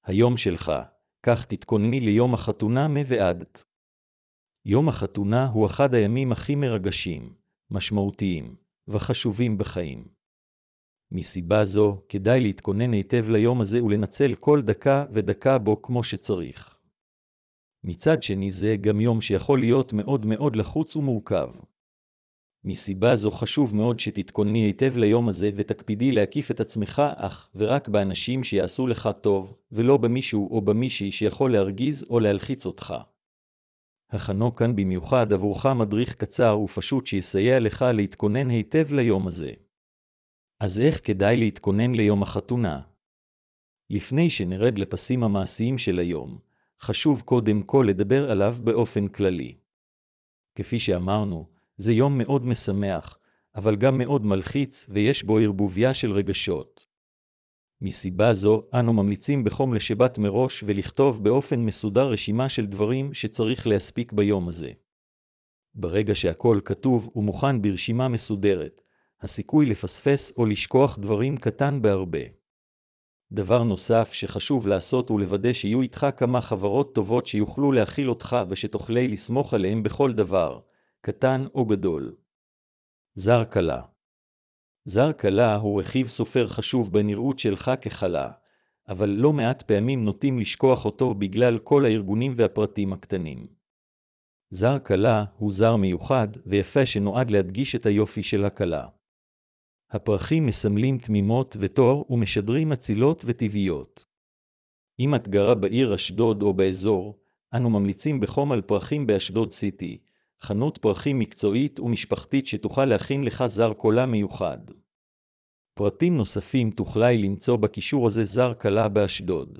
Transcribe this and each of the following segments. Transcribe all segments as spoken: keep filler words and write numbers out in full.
היום שלך, כך תתכונני ליום החתונה מוועד. יום החתונה הוא אחד הימים הכי מרגשים, משמעותיים וחשובים בחיים. מסיבה זו, כדאי להתכונן היטב ליום הזה ולנצל כל דקה ודקה בו כמו שצריך. מצד שני זה גם יום שיכול להיות מאוד מאוד לחוץ ומורכב. מסיבה זו חשוב מאוד שתתכונני היטב ליום הזה ותקפידי להקיף את עצמך אך ורק באנשים שיעשו לך טוב, ולא במישהו או במישהי שיכול להרגיז או להלחיץ אותך. הכנו כאן במיוחד עבורך מדריך קצר ופשוט שיסייע לך להתכונן היטב ליום הזה. אז איך כדאי להתכונן ליום החתונה? לפני שנרד לפסים המעשיים של היום, חשוב קודם כל לדבר עליו באופן כללי. כפי שאמרנו, זה יום מאוד משמח, אבל גם מאוד מלחיץ ויש בו ערבוביה של רגשות. מסיבה זו, אנו ממליצים בחום לשבת מראש ולכתוב באופן מסודר רשימה של דברים שצריך להספיק ביום הזה. ברגע שהכל כתוב ומוכן ברשימה מסודרת, הסיכוי לפספס או לשכוח דברים קטן בהרבה. דבר נוסף שחשוב לעשות הוא לוודא שיהיו איתך כמה חברות טובות שיוכלו להכיל אותך ושתוכלי לסמוך עליהם בכל דבר, קטן או גדול. זר כלה. זר כלה הוא רכיב סופר חשוב בנראות שלך ככלה, אבל לא מעט פעמים נוטים לשכוח אותו בגלל כל הארגונים והפרטים הקטנים. זר כלה הוא זר מיוחד ויפה שנועד להדגיש את היופי של הכלה. הפרחים מסמלים תמימות ותואר ומשדרים אצילות וטבעיות. אם את גרה בעיר אשדוד או באזור, אנו ממליצים בחום על פרחים באשדוד סיטי, חנות פרחים מקצועית ומשפחתית שתוכל להכין לך זר כלה מיוחד. פרטים נוספים תוכלי למצוא בקישור הזה זר כלה באשדוד.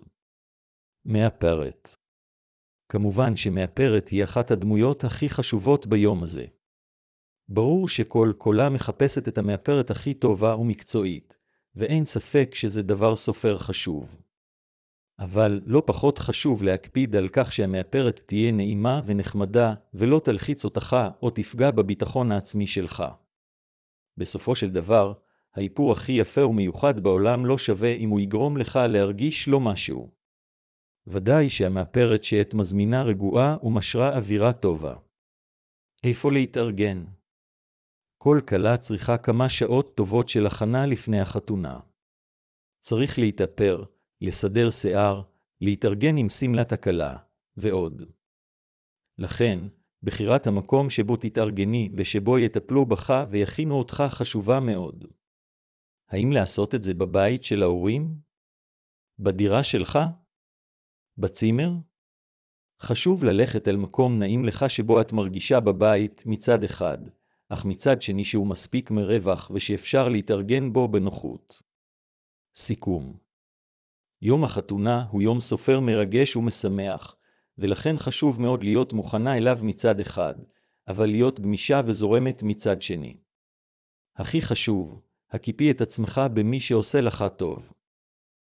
מאפרת. כמובן שמאפרת היא אחת הדמויות הכי חשובות ביום הזה. ברור שכל כלה מחפשת את המאפרת הכי טובה ומקצועית, ואין ספק שזה דבר סופר חשוב. אבל לא פחות חשוב להקפיד על כך שהמאפרת תהיה נעימה ונחמדה ולא תלחיץ אותך או תפגע בביטחון העצמי שלך. בסופו של דבר, האיפור הכי יפה ומיוחד בעולם לא שווה אם הוא יגרום לך להרגיש לא משהו. ודאי שהמאפרת שאת מזמינה רגועה ומשרה אווירה טובה. איפה להתארגן? כל כלה צריכה כמה שעות טובות של הכנה לפני החתונה. צריך להתאפר, לסדר שיער, להתארגן עם סמלת הכלה, ועוד. לכן, בחירת המקום שבו תתארגני ושבו יטפלו בך ויכינו אותך חשובה מאוד. האם לעשות את זה בבית של ההורים? בדירה שלך? בצימר? חשוב ללכת אל מקום נעים לך שבו את מרגישה בבית מצד אחד, אך מצד שני שהוא מספיק מרווח ושאפשר להתארגן בו בנוחות. סיכום. יום החתונה הוא יום סופר מרגש ומשמח, ולכן חשוב מאוד להיות מוכנה אליו מצד אחד, אבל להיות גמישה וזורמת מצד שני. הכי חשוב, הקיפי את עצמך במי שעושה לך טוב.